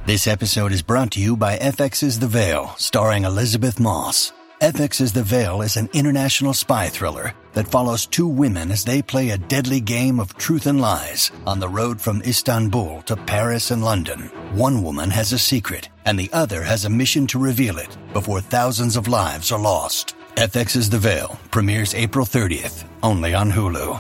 This episode is brought to you by FX's The Veil, starring Elizabeth Moss. FX's The Veil is an international spy thriller that follows two women as they play a deadly game of truth and lies on the road from Istanbul to Paris and London. One woman has a secret, and the other has a mission to reveal it before thousands of lives are lost. FX's The Veil premieres April 30th, only on Hulu.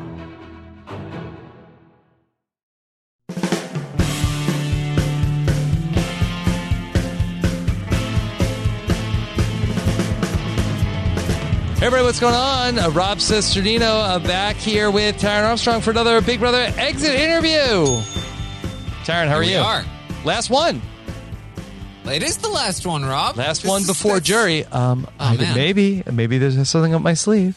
Hey everybody, what's going on? Rob Cesternino back here with Taran Armstrong for another Big Brother exit interview. Taran, how are you? Last one. It is the last one, Rob. Last one before jury. Maybe there's something up my sleeve.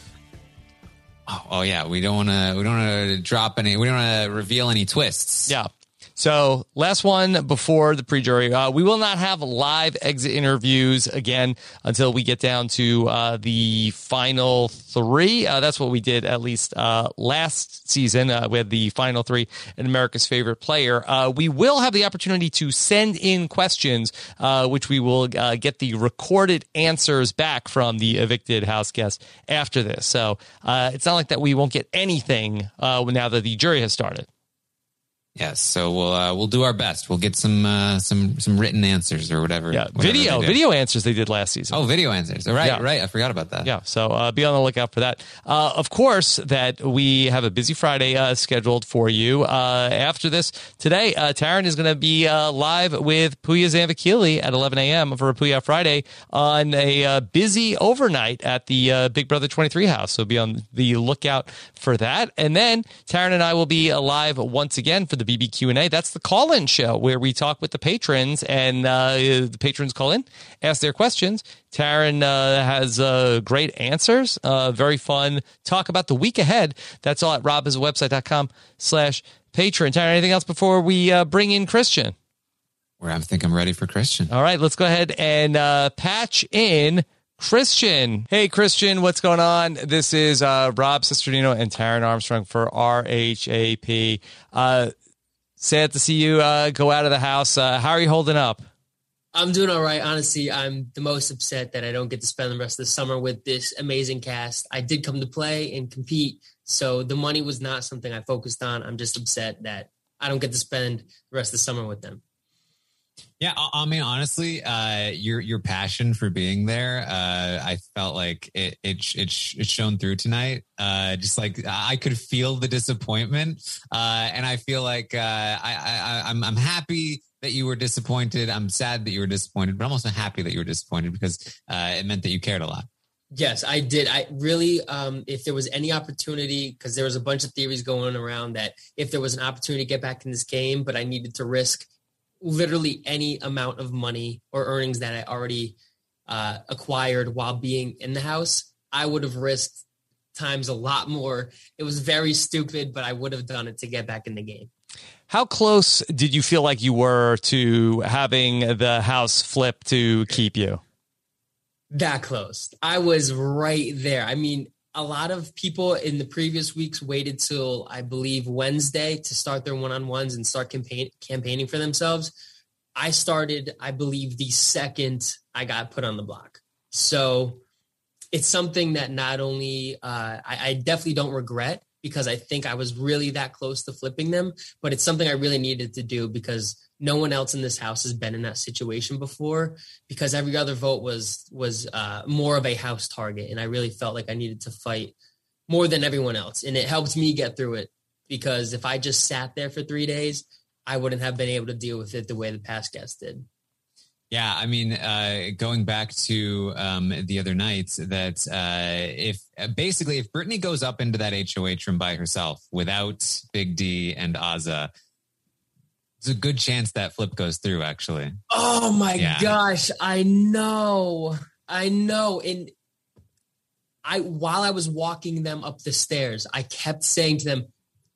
Oh yeah. We don't want to drop any. We don't want to reveal any twists. Yeah. So last one before the pre-jury. We will not have live exit interviews again until we get down to the final three. That's what we did at least last season. We had the final three and America's Favorite Player. We will have the opportunity to send in questions, which we will get the recorded answers back from the evicted house guests after this. So it's not like that we won't get anything now that the jury has started. Yes, so we'll do our best. We'll get some written answers or whatever. Yeah, video answers they did last season. Oh, video answers. Right. I forgot about that. Yeah, so be on the lookout for that. Of course, that we have a busy Friday scheduled for you. After this today, Taran is going to be live with Puya Zambakili at 11 a.m. for a Puya Friday on a busy overnight at the Big Brother 23 house. So be on the lookout for that. And then Taran and I will be live once again for the BBQ&A. That's the call-in show where we talk with the patrons and the patrons call in, ask their questions. Taran has great answers, very fun talk about the week ahead. That's all at robhasawebsite.com/patron. Taran, anything else before we bring in Christian? I think I'm ready for Christian. All right, let's go ahead and patch in Christian. Hey, Christian, what's going on? This is Rob Cesternino and Taran Armstrong for RHAP. Sad to see you go out of the house. How are you holding up? I'm doing all right. Honestly, I'm the most upset that I don't get to spend the rest of the summer with this amazing cast. I did come to play and compete, so the money was not something I focused on. I'm just upset that I don't get to spend the rest of the summer with them. Yeah, I mean, honestly, your passion for being there, I felt like it shone through tonight. Just like I could feel the disappointment, and I feel like I'm happy that you were disappointed. I'm sad that you were disappointed, but I'm also happy that you were disappointed because it meant that you cared a lot. Yes, I did. I really, if there was any opportunity, because there was a bunch of theories going around that if there was an opportunity to get back in this game, but I needed to risk literally any amount of money or earnings that I already acquired while being in the house, I would have risked times a lot more. It was very stupid, but I would have done it to get back in the game. How close did you feel like you were to having the house flip to keep you? That close. I was right there. I mean, a lot of people in the previous weeks waited till, I believe, Wednesday to start their one-on-ones and start campaigning for themselves. I started, I believe, the second I got put on the block. So it's something that not only I definitely don't regret, because I think I was really that close to flipping them, but it's something I really needed to do because no one else in this house has been in that situation before, because every other vote was more of a house target. And I really felt like I needed to fight more than everyone else. And it helped me get through it, because if I just sat there for 3 days, I wouldn't have been able to deal with it the way the past guests did. Yeah, I mean, going back to the other nights, that if Brittany goes up into that HOH room by herself without Big D and Azah, there's a good chance that flip goes through, actually. Oh my gosh, I know. And while I was walking them up the stairs, I kept saying to them,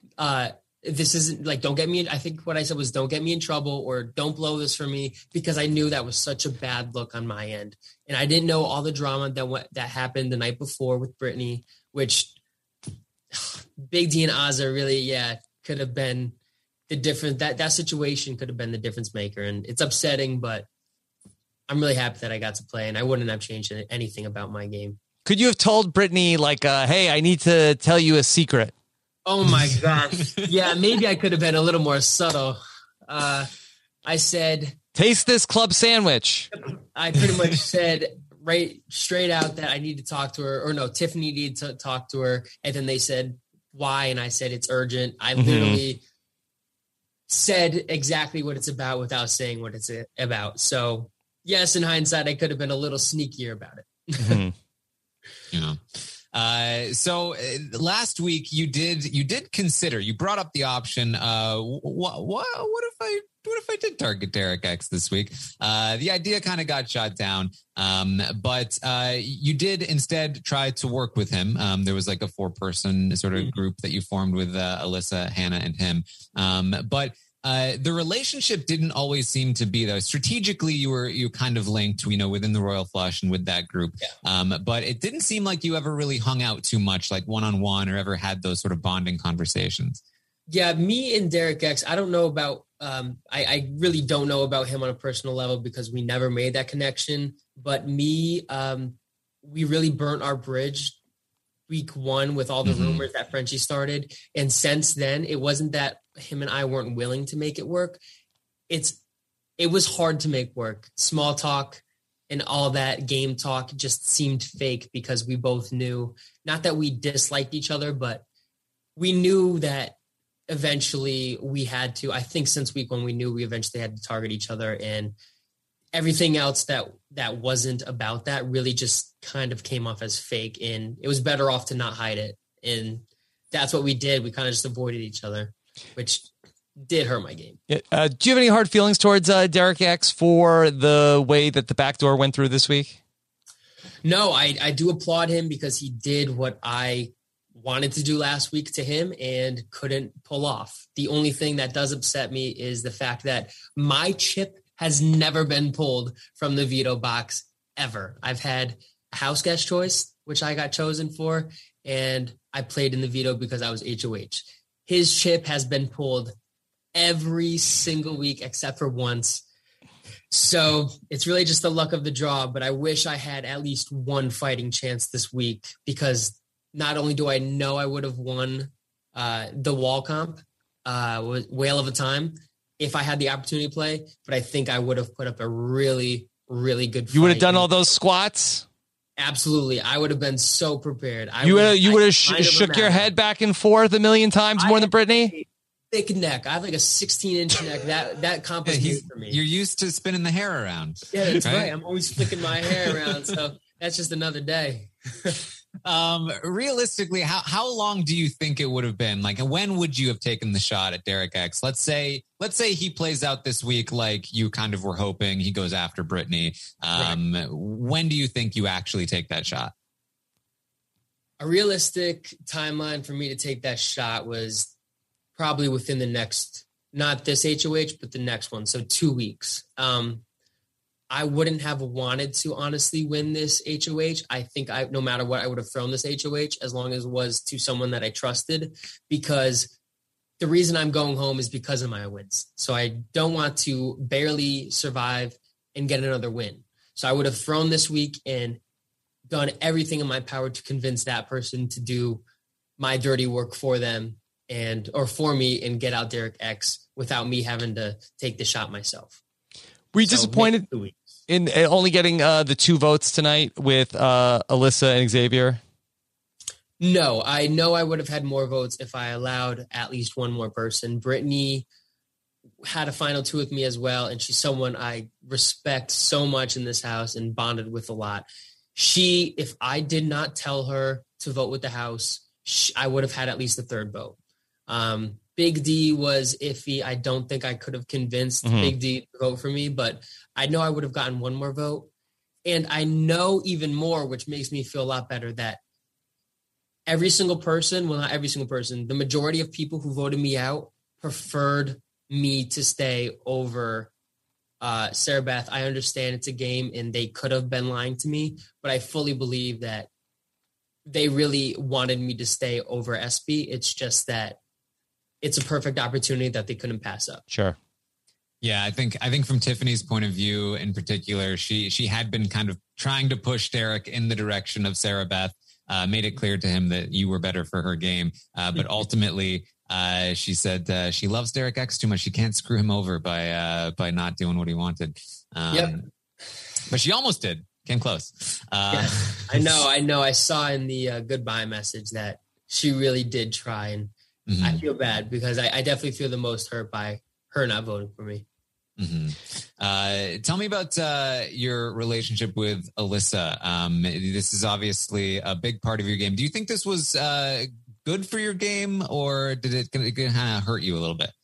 this isn't like, don't get me in. I think what I said was, don't get me in trouble or don't blow this for me, because I knew that was such a bad look on my end. And I didn't know all the drama that happened the night before with Brittany, which Big D and Azah really, could have been the difference, that situation could have been the difference maker. And it's upsetting, but I'm really happy that I got to play, and I wouldn't have changed anything about my game. Could you have told Brittany, like, hey, I need to tell you a secret? Oh my gosh. Yeah, maybe I could have been a little more subtle. I said, taste this club sandwich. I pretty much said right straight out that I need to talk to her, or no, Tiffany needed to talk to her. And then they said, why? And I said, it's urgent. I literally said exactly what it's about without saying what it's about. So yes, in hindsight, I could have been a little sneakier about it. So last week you did consider, you brought up the option. What if I did target Derek X this week? The idea kind of got shot down. But you did instead try to work with him. There was like a 4-person sort of group that you formed with Alyssa, Hannah, and him. But the relationship didn't always seem to be, though. Strategically, you kind of linked, within the Royal Flush and with that group. Yeah. But it didn't seem like you ever really hung out too much, like one-on-one, or ever had those sort of bonding conversations. Yeah, me and Derek X, I don't know about, I really don't know about him on a personal level because we never made that connection. But me, we really burnt our bridge week 1 with all the rumors that Frenchie started. And since then, it wasn't that him and I weren't willing to make it work. It was hard to make work. Small talk and all that game talk just seemed fake because we both knew, not that we disliked each other, but we knew that eventually we had to. I think since week 1, we knew we eventually had to target each other, and everything else that wasn't about that really just kind of came off as fake, and it was better off to not hide it. And that's what we did. We kind of just avoided each other, which did hurt my game. Do you have any hard feelings towards Derek X for the way that the backdoor went through this week? No, I do applaud him because he did what I wanted to do last week to him and couldn't pull off. The only thing that does upset me is the fact that my chip has never been pulled from the veto box ever. I've had a house guest choice, which I got chosen for, and I played in the veto because I was HOH. His chip has been pulled every single week except for once. So it's really just the luck of the draw, but I wish I had at least one fighting chance this week, because not only do I know I would have won the wall comp, whale of a time, if I had the opportunity to play, but I think I would have put up a really, really good fight. You would have done all those squats? Absolutely. I would have been so prepared. You would have shook your head back and forth a million times more than Brittany? Thick neck. I have like a 16-inch neck. That comp is new for me. You're used to spinning the hair around. Yeah, that's right. I'm always flicking my hair around, so that's just another day. Realistically, how long do you think it would have been? Like, when would you have taken the shot at Derek X? Let's say he plays out this week like you kind of were hoping, he goes after Brittany. Right. When do you think you actually take that shot? A realistic timeline for me to take that shot was probably within the next, not this HOH, but the next one. So 2 weeks. I wouldn't have wanted to honestly win this HOH. I think no matter what, I would have thrown this HOH as long as it was to someone that I trusted, because the reason I'm going home is because of my wins. So I don't want to barely survive and get another win. So I would have thrown this week and done everything in my power to convince that person to do my dirty work for them or for me and get out Derek X without me having to take the shot myself. Were you disappointed in only getting the 2 votes tonight with Alyssa and Xavier? No, I know I would have had more votes if I allowed at least one more person. Brittany had a final 2 with me as well, and she's someone I respect so much in this house and bonded with a lot. If I did not tell her to vote with the house, I would have had at least a 3rd vote. Big D was iffy. I don't think I could have convinced Big D to vote for me, but I know I would have gotten one more vote. And I know even more, which makes me feel a lot better, that every single person, well, not every single person, the majority of people who voted me out preferred me to stay over Sarah Beth. I understand it's a game and they could have been lying to me, but I fully believe that they really wanted me to stay over SB. It's just that it's a perfect opportunity that they couldn't pass up. Sure. Yeah, I think from Tiffany's point of view in particular, she had been kind of trying to push Derek in the direction of Sarah Beth, made it clear to him that you were better for her game. But ultimately, she said she loves Derek X too much. She can't screw him over by not doing what he wanted. But she almost did. Came close. Yes, I know. I saw in the goodbye message that she really did try, and I feel bad because I definitely feel the most hurt by her not voting for me. Tell me about your relationship with Alyssa. This is obviously a big part of your game. Do you think this was good for your game, or did it kind of hurt you a little bit?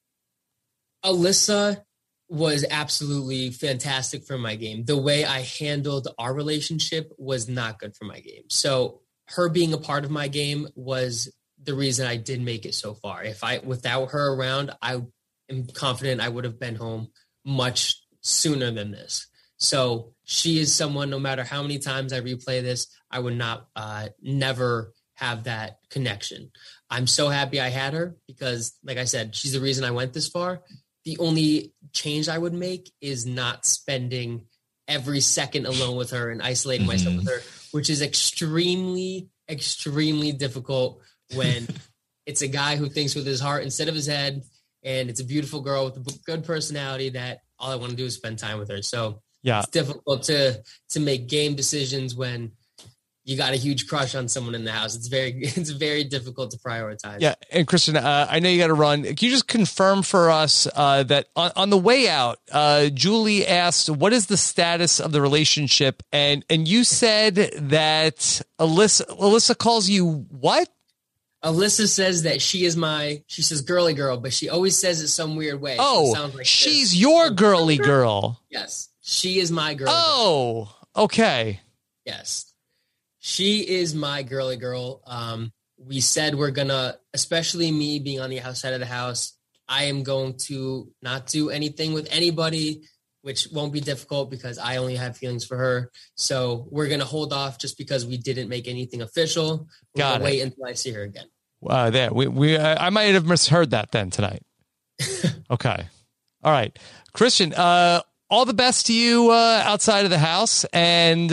Alyssa was absolutely fantastic for my game. The way I handled our relationship was not good for my game. So her being a part of my game was the reason I did make it so far. Without her around, I am confident I would have been home much sooner than this. So she is someone, no matter how many times I replay this, I would not never have that connection. I'm so happy I had her because, like I said, she's the reason I went this far. The only change I would make is not spending every second alone with her and isolating myself with her, which is extremely, extremely difficult when it's a guy who thinks with his heart instead of his head. And it's a beautiful girl with a good personality that all I want to do is spend time with her. So it's difficult to make game decisions when you got a huge crush on someone in the house. It's very difficult to prioritize. Yeah. And Christian, I know you got to run. Can you just confirm for us that on the way out, Julie asked, what is the status of the relationship? And you said that Alyssa calls you what? Alyssa says that she says girly girl, but she always says it some weird way. Oh, so it sounds like she's your girly girl. Yes. She is my girl. Oh, okay. Yes. She is my girly girl. We said we're going to, especially me being on the outside of the house, I am going to not do anything with anybody, which won't be difficult because I only have feelings for her. So we're going to hold off just because we didn't make anything official. We're going to wait until I see her again. There. I might have misheard that then tonight. Okay. All right. Christian, all the best to you outside of the house. And,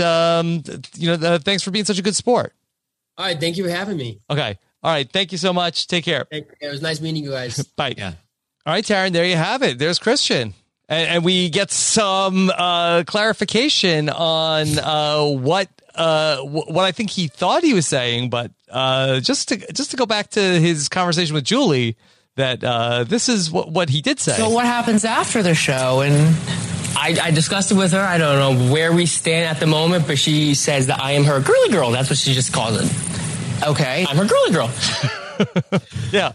thanks for being such a good sport. All right. Thank you for having me. Okay. All right. Thank you so much. Take care. It was nice meeting you guys. Bye. Yeah. All right, Taryn, there you have it. There's Christian. And we get some clarification on what I think he thought he was saying. But just to go back to his conversation with Julie, that this is what he did say. So what happens after the show? And I discussed it with her. I don't know where we stand at the moment, but she says that I am her girly girl. That's what she just calls it. Okay, I'm her girly girl. Yeah.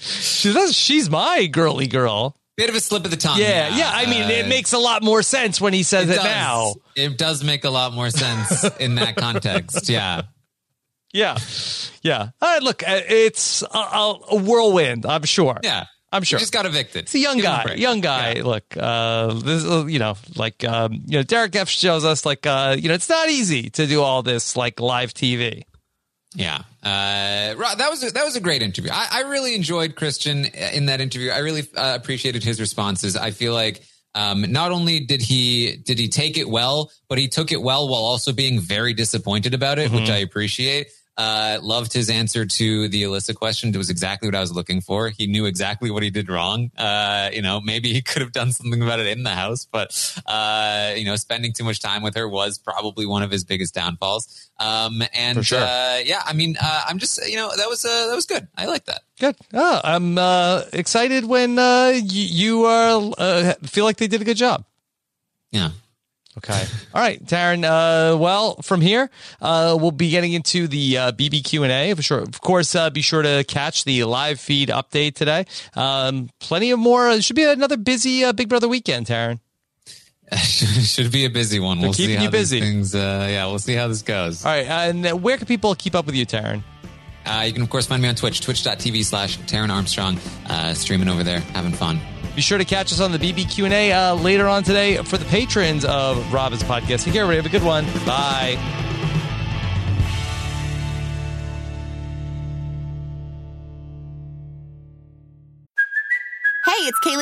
She's my girly girl. Bit of a slip of the tongue. Yeah. I mean, it makes a lot more sense when he says it now. It does make a lot more sense in that context. Yeah. Yeah. All right, look, it's a whirlwind, I'm sure. Yeah. I'm sure. He just got evicted. It's a young guy. Yeah. Look, this, Derek F shows us it's not easy to do all this like live TV. Yeah. That was a great interview. I really enjoyed Christian in that interview. I really appreciated his responses. I feel like not only did he take it well, but he took it well while also being very disappointed about it, which I appreciate. Loved his answer to the Alyssa question. It was exactly what I was looking for. He knew exactly what he did wrong. Maybe he could have done something about it in the house, but spending too much time with her was probably one of his biggest downfalls. For sure. I'm just, that was good. I like that. Good. Oh, I'm excited when you feel like they did a good job. Yeah. Okay. All right, Taryn. From here, we'll be getting into the BBQ&A for sure. Of course, be sure to catch the live feed update today. Plenty of more. It should be another busy Big Brother weekend, Taryn. Should be a busy one. We'll see how busy. We'll see how this goes. All right. And where can people keep up with you, Taryn? You can, of course, find me on Twitch, twitch.tv/Taryn Armstrong, streaming over there, having fun. Be sure to catch us on the BBQ&A later on today for the patrons of Robin's podcast. Take care, everybody. Have a good one. Bye.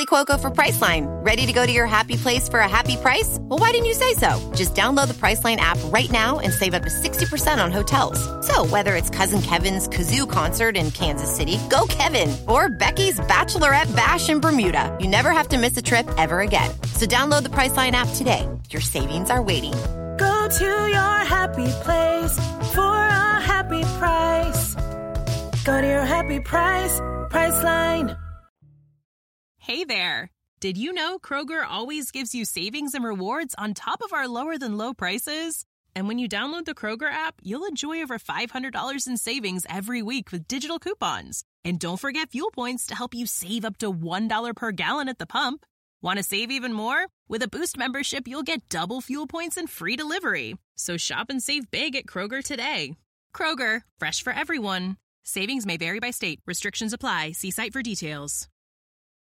Kaley Cuoco for Priceline. Ready to go to your happy place for a happy price? Well, why didn't you say so? Just download the Priceline app right now and save up to 60% on hotels. So whether it's Cousin Kevin's Kazoo Concert in Kansas City, go Kevin, or Becky's Bachelorette Bash in Bermuda, you never have to miss a trip ever again. So download the Priceline app today. Your savings are waiting. Go to your happy place for a happy price. Go to your happy price, Priceline. Hey there. Did you know Kroger always gives you savings and rewards on top of our lower than low prices? And when you download the Kroger app, you'll enjoy over $500 in savings every week with digital coupons. And don't forget fuel points to help you save up to $1 per gallon at the pump. Want to save even more? With a Boost membership, you'll get double fuel points and free delivery. So shop and save big at Kroger today. Kroger, fresh for everyone. Savings may vary by state. Restrictions apply. See site for details.